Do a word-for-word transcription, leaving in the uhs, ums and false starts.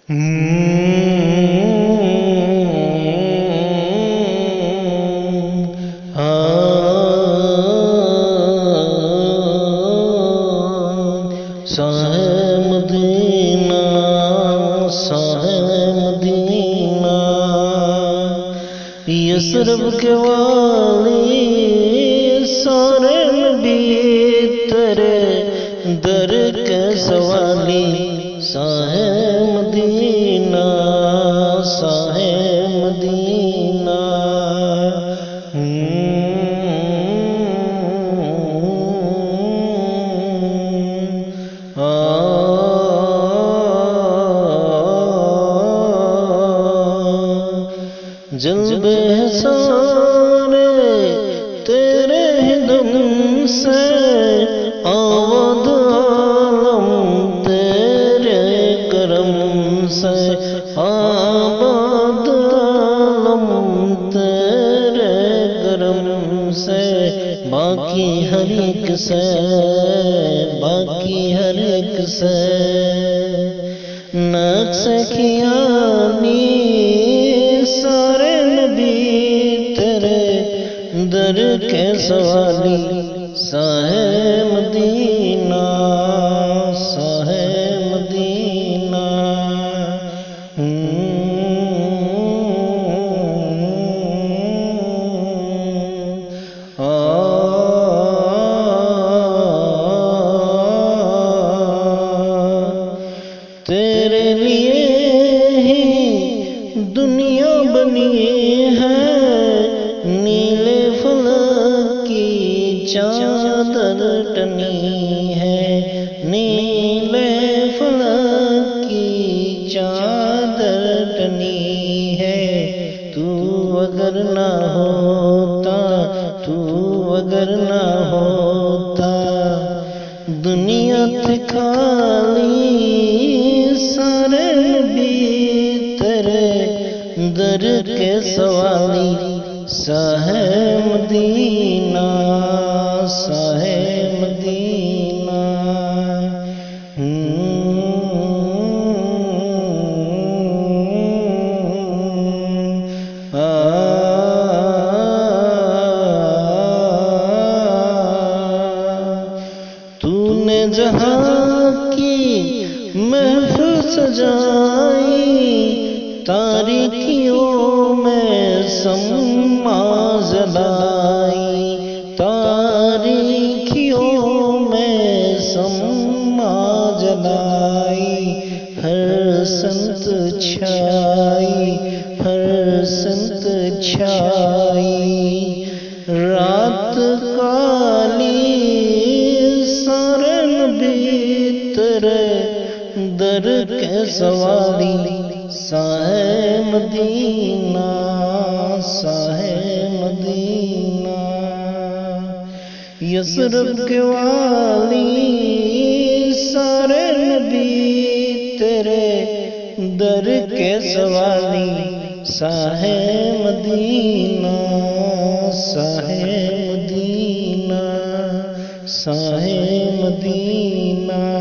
مدینہ ساحِ مدینہ یثرب کے والی سارے نبی تیرے در کے سوالی ساحِ مدینہ ساحِ مدینہ جلب سارے تیرے دم سے آباد عالم تیرے کرم سے آباد عالم تیرے کرم سے باقی ہر ایک سے باقی ہر ایک سے نقص خیالی سارے نبی تیرے در کے سوالی ساحِ مدینہ ساحِ مدینہ تیرے لیے ہی دنیا بنی ہے نیلے فلک کی چادر ٹنی ہے نیلے فلک کی چادر ٹنی ہے تو اگر نہ ہوتا تو اگر نہ ہوتا دنیا تھی خالی سارے نبی تیرے در کے سوالی ساحِ مدینہ ساحِ مدینہ تو نے جہاں کی محفل سجائی تاریکیوں میں سما جلائی تاریکیوں میں سما جلائی ہر سمت چھائی ہر سمت چھائی رات کالی سارے نبی تیرے در کے سوالی ساحِ مدینہ ساحِ مدینہ یثرب کے والی سارے نبی تیرے در کے سوالی ساحِ مدینہ ساحِ مدینہ ساحِ مدینہ